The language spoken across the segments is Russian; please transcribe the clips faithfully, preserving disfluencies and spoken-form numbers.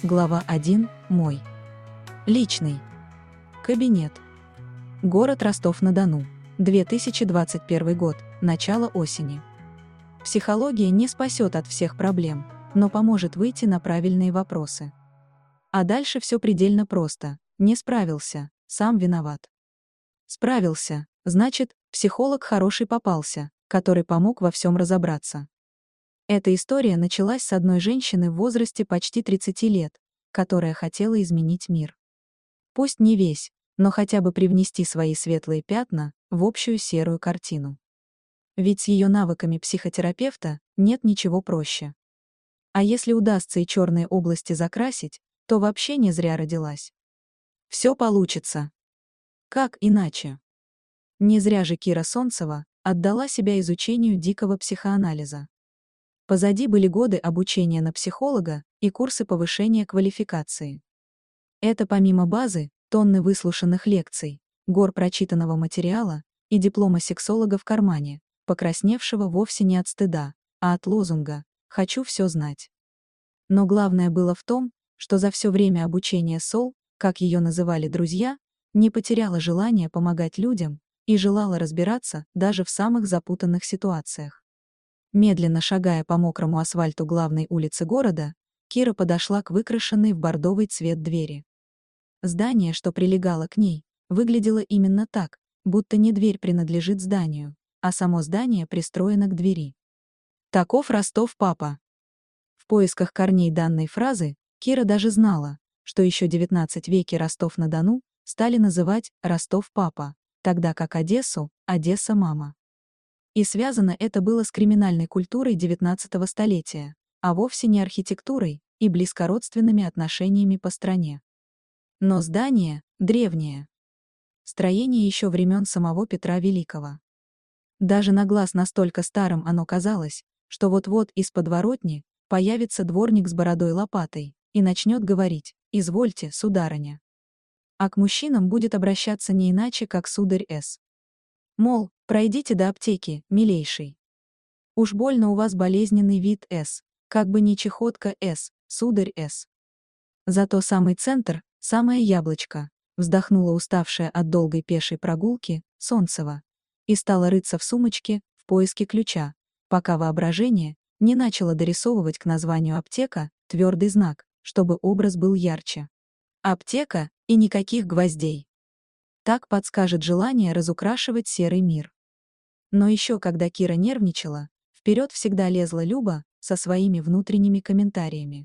Глава один. Мой. Личный. Кабинет. Город Ростов-на-Дону. две тысячи двадцать первый год. Начало осени. Психология не спасет от всех проблем, но поможет выйти на правильные вопросы. А дальше все предельно просто. Не справился, сам виноват. Справился, значит, психолог хороший попался, который помог во всем разобраться. Эта история началась с одной женщины в возрасте почти тридцати лет, которая хотела изменить мир. Пусть не весь, но хотя бы привнести свои светлые пятна в общую серую картину. Ведь с ее навыками психотерапевта нет ничего проще. А если удастся и черные области закрасить, то вообще не зря родилась. Все получится. Как иначе? Не зря же Кира Солнцева отдала себя изучению дикого психоанализа. Позади были годы обучения на психолога и курсы повышения квалификации. Это помимо базы, тонны выслушанных лекций, гор прочитанного материала и диплома сексолога в кармане, покрасневшего вовсе не от стыда, а от лозунга «Хочу все знать». Но главное было в том, что за все время обучения Сол, как ее называли друзья, не потеряла желание помогать людям и желала разбираться даже в самых запутанных ситуациях. Медленно шагая по мокрому асфальту главной улицы города, Кира подошла к выкрашенной в бордовый цвет двери. Здание, что прилегало к ней, выглядело именно так, будто не дверь принадлежит зданию, а само здание пристроено к двери. Таков Ростов, папа. В поисках корней данной фразы Кира даже знала, что еще в девятнадцатом веке Ростов-на-Дону стали называть Ростов, папа, тогда как Одессу — Одесса, мама. И связано это было с криминальной культурой девятнадцатого столетия, а вовсе не архитектурой и близкородственными отношениями по стране. Но здание древнее. Строение еще времен самого Петра Великого. Даже на глаз настолько старым оно казалось, что вот-вот из подворотни появится дворник с бородой-лопатой и начнет говорить: «Извольте, сударыня». А к мужчинам будет обращаться не иначе, как сударь С. Мол, пройдите до аптеки, милейший. Уж больно у вас болезненный вид С, как бы не чехотка С, сударь С. Зато самый центр, самое яблочко, вздохнула уставшая от долгой пешей прогулки Солнцева и стала рыться в сумочке в поиске ключа, пока воображение не начало дорисовывать к названию аптека твердый знак, чтобы образ был ярче. Аптека и никаких гвоздей. Так подскажет желание разукрашивать серый мир. Но еще когда Кира нервничала, вперед всегда лезла Люба со своими внутренними комментариями.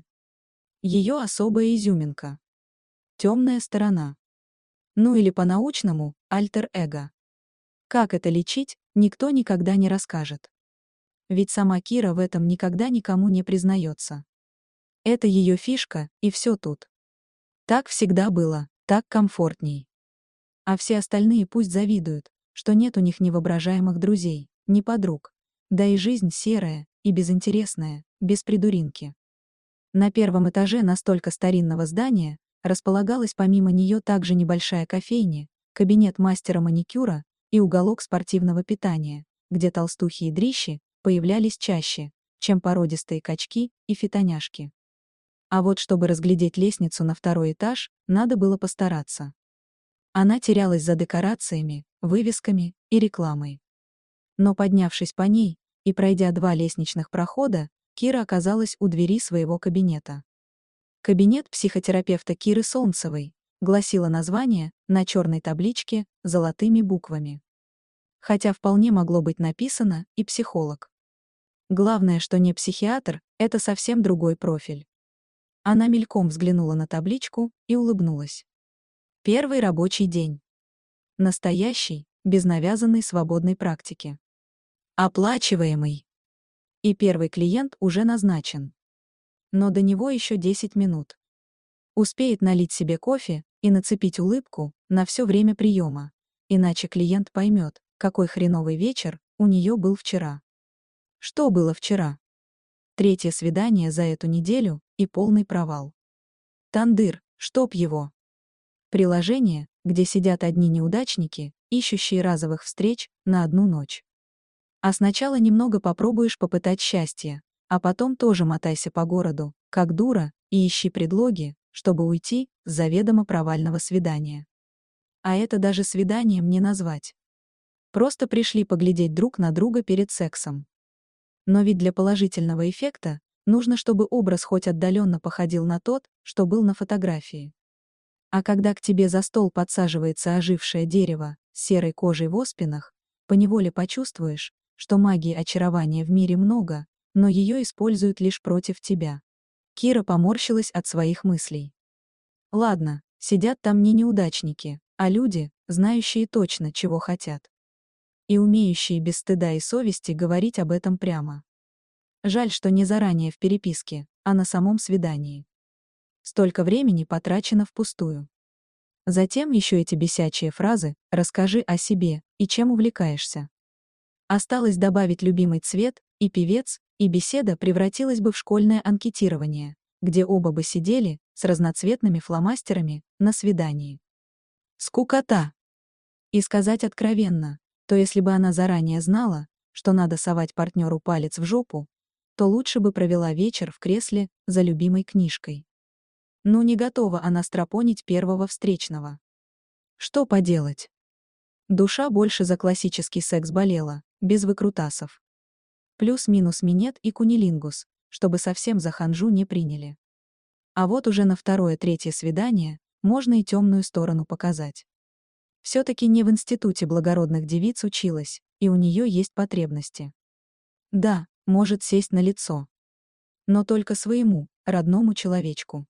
Ее особая изюминка. Темная сторона. Ну или по-научному — альтер-эго. Как это лечить, никто никогда не расскажет. Ведь сама Кира в этом никогда никому не признается. Это ее фишка, и все тут. Так всегда было, так комфортней. А все остальные пусть завидуют, что нет у них ни воображаемых друзей, ни подруг. Да и жизнь серая и безинтересная, без придуринки. На первом этаже настолько старинного здания располагалась помимо нее также небольшая кофейня, кабинет мастера маникюра и уголок спортивного питания, где толстухи и дрищи появлялись чаще, чем породистые качки и фитоняшки. А вот чтобы разглядеть лестницу на второй этаж, надо было постараться. Она терялась за декорациями, вывесками и рекламой. Но поднявшись по ней и пройдя два лестничных прохода, Кира оказалась у двери своего кабинета. «Кабинет психотерапевта Киры Солнцевой», гласило название на черной табличке золотыми буквами. Хотя вполне могло быть написано и «психолог». Главное, что не психиатр, это совсем другой профиль. Она мельком взглянула на табличку и улыбнулась. Первый рабочий день. Настоящий, без навязанной свободной практики. Оплачиваемый. И первый клиент уже назначен. Но до него еще десять минут. Успеет налить себе кофе и нацепить улыбку на все время приема, иначе клиент поймет, какой хреновый вечер у нее был вчера. Что было вчера? Третье свидание за эту неделю и полный провал. Тандыр, чтоб его. Приложение, где сидят одни неудачники, ищущие разовых встреч на одну ночь. А сначала немного попробуешь попытать счастье, а потом тоже мотайся по городу, как дура, и ищи предлоги, чтобы уйти с заведомо провального свидания. А это даже свиданием не назвать. Просто пришли поглядеть друг на друга перед сексом. Но ведь для положительного эффекта нужно, чтобы образ хоть отдаленно походил на тот, что был на фотографии. А когда к тебе за стол подсаживается ожившее дерево с серой кожей в оспинах, поневоле почувствуешь, что магии очарования в мире много, но ее используют лишь против тебя. Кира поморщилась от своих мыслей. Ладно, сидят там не неудачники, а люди, знающие точно, чего хотят. И умеющие без стыда и совести говорить об этом прямо. Жаль, что не заранее в переписке, а на самом свидании. Столько времени потрачено впустую. Затем еще эти бесячие фразы «расскажи о себе» и чем увлекаешься. Осталось добавить любимый цвет, и певец, и беседа превратилась бы в школьное анкетирование, где оба бы сидели с разноцветными фломастерами на свидании. Скукота. И сказать откровенно, то если бы она заранее знала, что надо совать партнеру палец в жопу, то лучше бы провела вечер в кресле за любимой книжкой. Ну не готова она стропонить первого встречного. Что поделать? Душа больше за классический секс болела, без выкрутасов. Плюс-минус минет и кунилингус, чтобы совсем за ханжу не приняли. А вот уже на второе-третье свидание можно и темную сторону показать. Все-таки не в институте благородных девиц училась, и у нее есть потребности. Да, может сесть на лицо. Но только своему, родному человечку.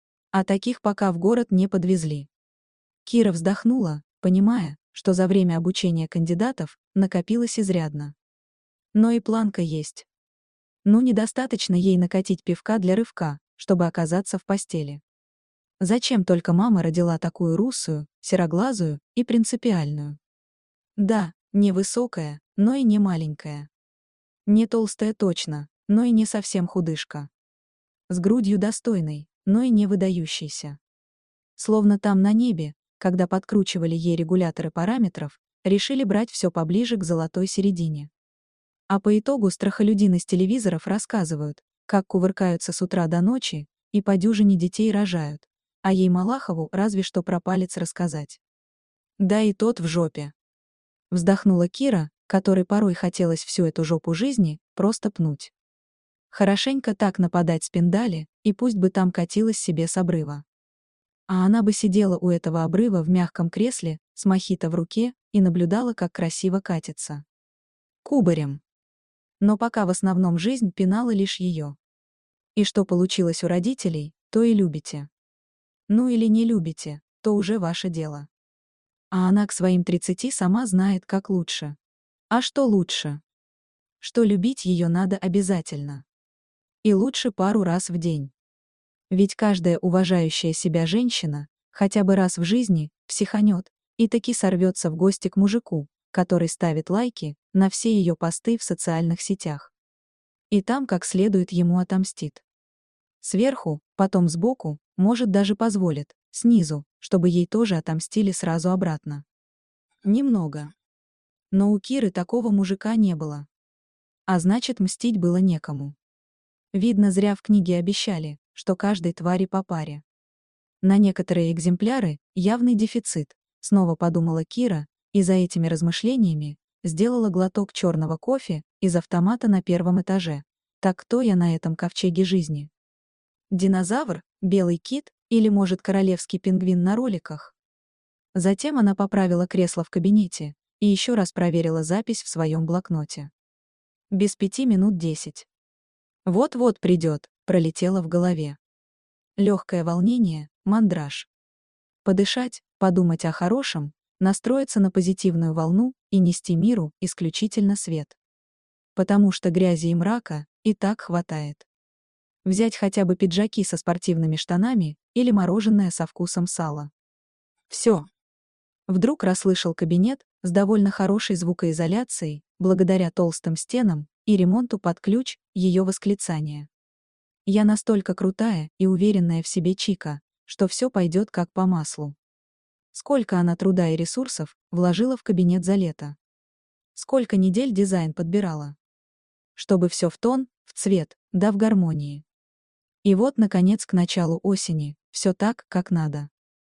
А таких пока в город не подвезли. Кира вздохнула, понимая, что за время обучения кандидатов накопилось изрядно. Но и планка есть. Ну недостаточно ей накатить пивка для рывка, чтобы оказаться в постели. Зачем только мама родила такую русую, сероглазую и принципиальную? Да, не высокая, но и не маленькая. Не толстая точно, но и не совсем худышка. С грудью достойной, но и не выдающейся. Словно там на небе, когда подкручивали ей регуляторы параметров, решили брать все поближе к золотой середине. А по итогу страхолюдины с телевизоров рассказывают, как кувыркаются с утра до ночи и по дюжине детей рожают, а ей Малахову разве что про палец рассказать. Да и тот в жопе. Вздохнула Кира, которой порой хотелось всю эту жопу жизни просто пнуть. Хорошенько так нападать с пиндали, и пусть бы там катилась себе с обрыва. А она бы сидела у этого обрыва в мягком кресле, с мохито в руке, и наблюдала, как красиво катится. Кубарем. Но пока в основном жизнь пинала лишь ее. И что получилось у родителей, то и любите. Ну или не любите, то уже ваше дело. А она к своим тридцати сама знает, как лучше. А что лучше? Что любить ее надо обязательно. И лучше пару раз в день. Ведь каждая уважающая себя женщина хотя бы раз в жизни психанет и таки сорвется в гости к мужику, который ставит лайки на все ее посты в социальных сетях. И там как следует ему отомстит. Сверху, потом сбоку, может даже позволит, снизу, чтобы ей тоже отомстили сразу обратно. Немного. Но у Киры такого мужика не было. А значит, мстить было некому. Видно, зря в книге обещали, что каждой твари по паре. На некоторые экземпляры явный дефицит, снова подумала Кира, и за этими размышлениями сделала глоток черного кофе из автомата на первом этаже. Так кто я на этом ковчеге жизни? Динозавр, белый кит или, может, королевский пингвин на роликах? Затем она поправила кресло в кабинете и еще раз проверила запись в своем блокноте. Без пяти минут десять. Вот-вот придет, пролетело в голове. Легкое волнение, мандраж. Подышать, подумать о хорошем, настроиться на позитивную волну и нести миру исключительно свет. Потому что грязи и мрака и так хватает. Взять хотя бы пиджаки со спортивными штанами или мороженое со вкусом сала. Все. Вдруг расслышал кабинет с довольно хорошей звукоизоляцией, благодаря толстым стенам и ремонту под ключ, ее восклицание. Я настолько крутая и уверенная в себе чика, что все пойдет как по маслу. Сколько она труда и ресурсов вложила в кабинет за лето. Сколько недель дизайн подбирала. Чтобы все в тон, в цвет, да в гармонии. И вот, наконец, к началу осени, все так, как надо.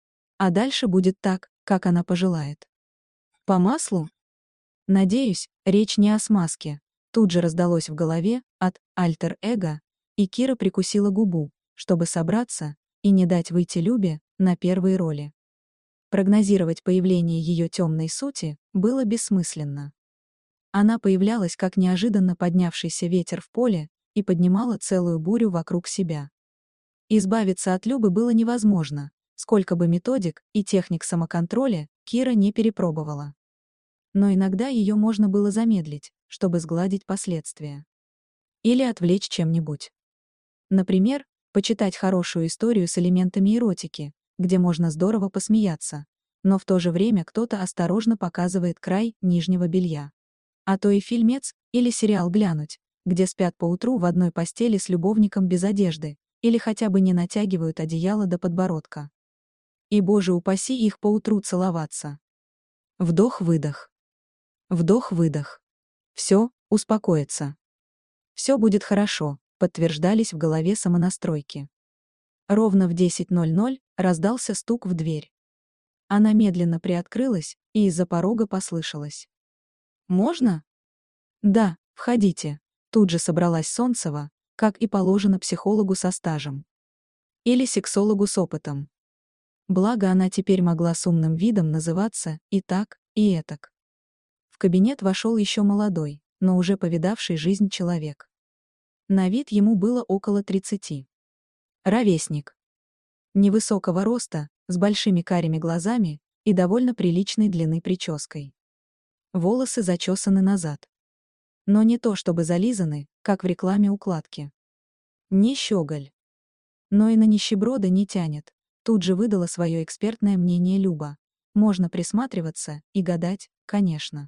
А дальше будет так, как она пожелает. По маслу? Надеюсь, речь не о смазке. Тут же раздалось в голове от альтер-эго, и Кира прикусила губу, чтобы собраться и не дать выйти Любе на первые роли. Прогнозировать появление ее темной сути было бессмысленно. Она появлялась как неожиданно поднявшийся ветер в поле и поднимала целую бурю вокруг себя. Избавиться от Любы было невозможно, сколько бы методик и техник самоконтроля Кира не перепробовала. Но иногда ее можно было замедлить, чтобы сгладить последствия. Или отвлечь чем-нибудь. Например, почитать хорошую историю с элементами эротики, где можно здорово посмеяться, но в то же время кто-то осторожно показывает край нижнего белья. А то и фильмец или сериал глянуть, где спят поутру в одной постели с любовником без одежды, или хотя бы не натягивают одеяло до подбородка. И, боже упаси, их поутру целоваться. Вдох-выдох. Вдох-выдох. Все, успокоиться. Все будет хорошо, подтверждались в голове самонастройки. Ровно в десять ноль ноль раздался стук в дверь. Она медленно приоткрылась, и из-за порога послышалось: «Можно?» «Да, входите», — тут же собралась Солнцева, как и положено психологу со стажем. Или сексологу с опытом. Благо она теперь могла с умным видом называться и так, и этак. В кабинет вошел еще молодой, но уже повидавший жизнь человек. На вид ему было около тридцати. Ровесник. Невысокого роста, с большими карими глазами и довольно приличной длины прической. Волосы зачесаны назад. Но не то чтобы зализаны, как в рекламе укладки. Не щеголь. Но и на нищеброда не тянет. Тут же выдала свое экспертное мнение Люба. Можно присматриваться и гадать, конечно.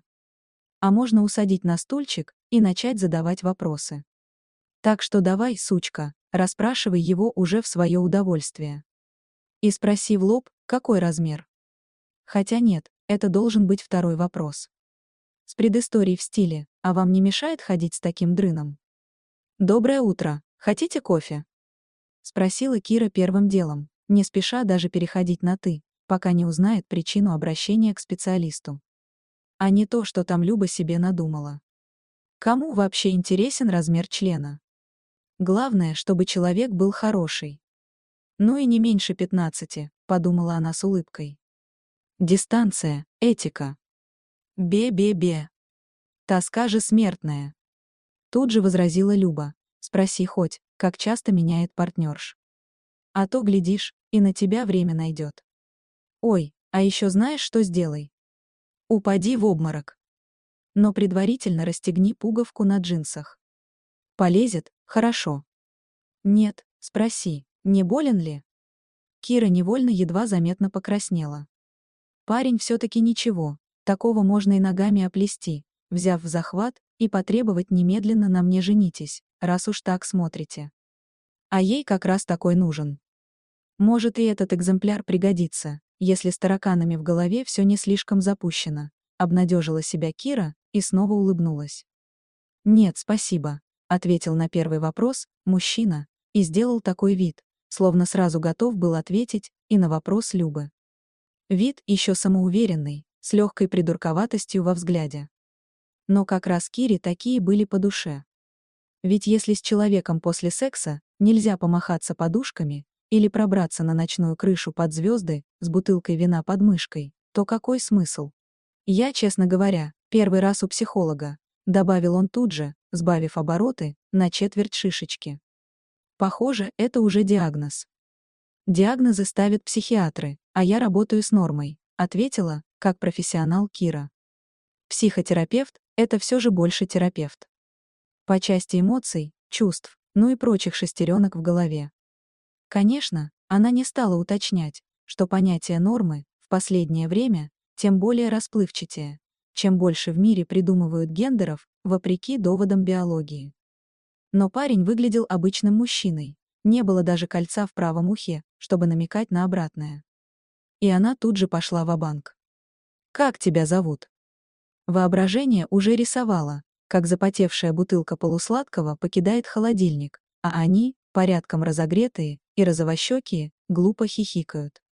А можно усадить на стульчик и начать задавать вопросы. Так что давай, сучка, расспрашивай его уже в свое удовольствие. И спроси в лоб, какой размер. Хотя нет, это должен быть второй вопрос. С предысторией в стиле: а вам не мешает ходить с таким дрыном? «Доброе утро, хотите кофе?» Спросила Кира первым делом, не спеша даже переходить на «ты», пока не узнает причину обращения к специалисту. А не то, что там Люба себе надумала. Кому вообще интересен размер члена? Главное, чтобы человек был хороший. Ну и не меньше пятнадцати, подумала она с улыбкой. Дистанция, этика. Бе-бе-бе. Тоска же смертная. Тут же возразила Люба. Спроси хоть, как часто меняет партнерш. А то, глядишь, и на тебя время найдет. Ой, а еще знаешь, что сделай? Упади в обморок. Но предварительно расстегни пуговку на джинсах. Полезет? Хорошо. Нет, спроси, не болен ли? Кира невольно едва заметно покраснела. Парень все-таки ничего, такого можно и ногами оплести, взяв в захват и потребовать немедленно на мне женитесь, раз уж так смотрите. А ей как раз такой нужен. Может, и этот экземпляр пригодится, если с тараканами в голове все не слишком запущено, обнадежила себя Кира и снова улыбнулась. «Нет, спасибо», — ответил на первый вопрос мужчина и сделал такой вид, словно сразу готов был ответить и на вопрос Любы. Вид еще самоуверенный, с легкой придурковатостью во взгляде. Но как раз Кире такие были по душе. Ведь если с человеком после секса нельзя помахаться подушками или пробраться на ночную крышу под звезды с бутылкой вина под мышкой, то какой смысл? Я, честно говоря, первый раз у психолога, добавил он тут же, сбавив обороты на четверть шишечки. Похоже, это уже диагноз. Диагнозы ставят психиатры, а я работаю с нормой, ответила, как профессионал Кира. Психотерапевт — это все же больше терапевт. По части эмоций, чувств, ну и прочих шестеренок в голове. Конечно, она не стала уточнять, что понятие нормы в последнее время тем более расплывчатее, чем больше в мире придумывают гендеров, вопреки доводам биологии. Но парень выглядел обычным мужчиной, не было даже кольца в правом ухе, чтобы намекать на обратное. И она тут же пошла ва-банк. «Как тебя зовут?» Воображение уже рисовало, как запотевшая бутылка полусладкого покидает холодильник, а они порядком разогретые и розовощекие, глупо хихикают.